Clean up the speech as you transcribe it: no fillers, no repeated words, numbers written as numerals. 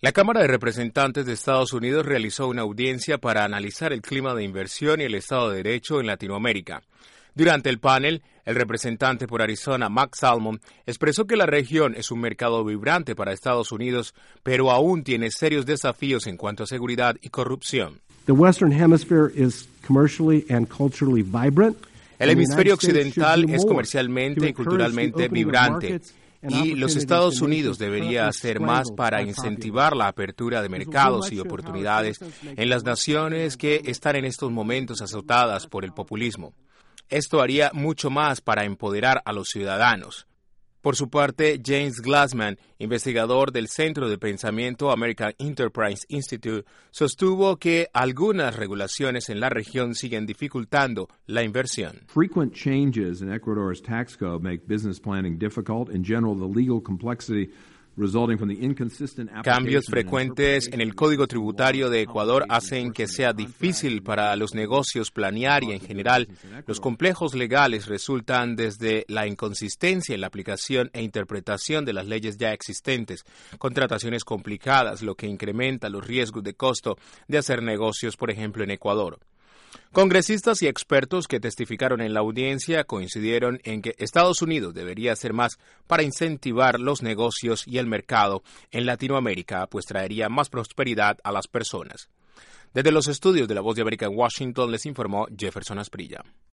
La Cámara de Representantes de Estados Unidos realizó una audiencia para analizar el clima de inversión y el Estado de Derecho en Latinoamérica. Durante el panel, el representante por Arizona, Max Salmon, expresó que la región es un mercado vibrante para Estados Unidos, pero aún tiene serios desafíos en cuanto a seguridad y corrupción. The Western Hemisphere is commercially and culturally vibrant. El hemisferio occidental es comercialmente y culturalmente vibrante. Y los Estados Unidos debería hacer más para incentivar la apertura de mercados y oportunidades en las naciones que están en estos momentos azotadas por el populismo. Esto haría mucho más para empoderar a los ciudadanos. Por su parte, James Glassman, investigador del Centro de Pensamiento American Enterprise Institute, sostuvo que algunas regulaciones en la región siguen dificultando la inversión. Frequent changes in Ecuador's tax code make business planning difficult. In general, the legal complexity resulting from the inconsistent Cambios frecuentes en el Código Tributario de Ecuador hacen que sea difícil para los negocios planear y, en general, los complejos legales resultan desde la inconsistencia en la aplicación e interpretación de las leyes ya existentes, contrataciones complicadas, lo que incrementa los riesgos de costo de hacer negocios, por ejemplo, en Ecuador. Congresistas y expertos que testificaron en la audiencia coincidieron en que Estados Unidos debería hacer más para incentivar los negocios y el mercado en Latinoamérica, pues traería más prosperidad a las personas. Desde los estudios de La Voz de América en Washington les informó Jefferson Asprilla.